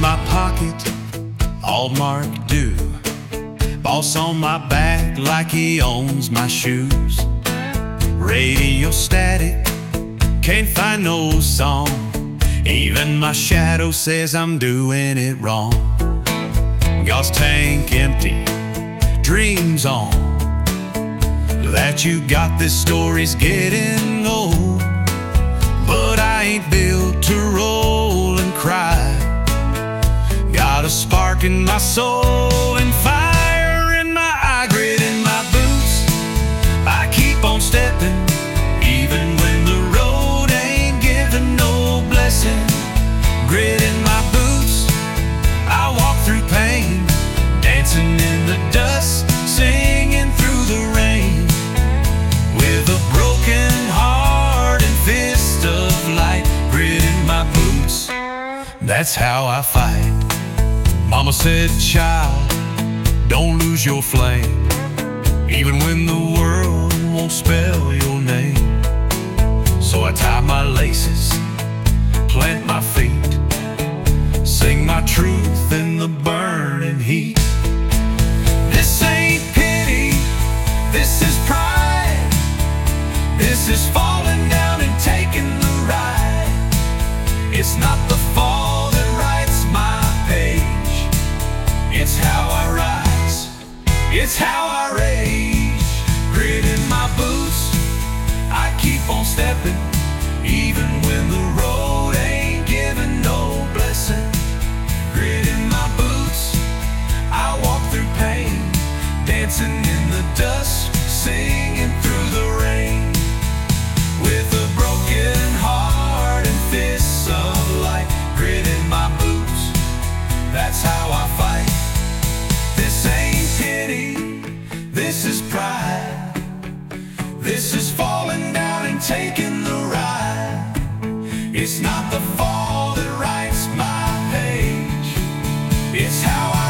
my pocket, all marked due. Boss on my back like he owns my shoes. Radio static, can't find no song. Even my shadow says I'm doing it wrong. Gas tank empty, dreams on. That you got this story's getting old. But I ain't built to roll and cry. Got a spark in my soul and fire in my eye. Grit in my boots, I keep on stepping, even when the road ain't giving no blessing. Grit in my boots, I walk through pain, dancing in the dust, singing through the rain. With a broken heart and fist of light. Grit in my boots, that's how I fight. Mama said, child, don't lose your flame, even when the world won't spell your name. So I tie my laces, plant my feet, sing my truth in the burning heat. This ain't pity, this is pride. This is falling down and taking the ride. It's not the fall that writes my page. It's how I rise, it's how I rage. Grit in my boots, I keep on stepping, even when the road ain't giving no blessing. Grit in my boots, I walk through pain, dancing in the dust, singing through the rain. With a broken heart and fists of light. Grit in my boots, that's how I fight. This ain't pity, this is pride. This is falling down and taking the ride. It's not the fall that writes my page. It's how I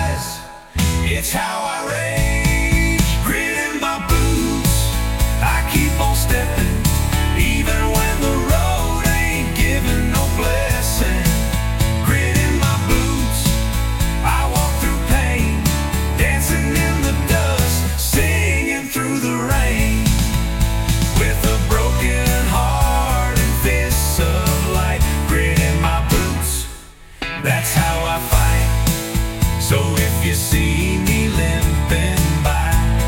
rise, it's how I rage. Grit in my boots, I keep on stepping, even when the road ain't giving no blessing. Grit in my boots, I walk through pain, dancing in the dust, singing through the rain. With a broken heart and fists of light. Grit in my boots, that's how I fight. So if you see me limping by,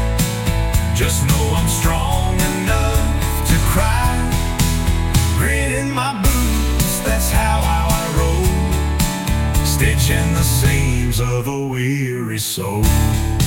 just know I'm strong enough to cry. Grit in my boots, that's how I roll, stitching the seams of a weary soul.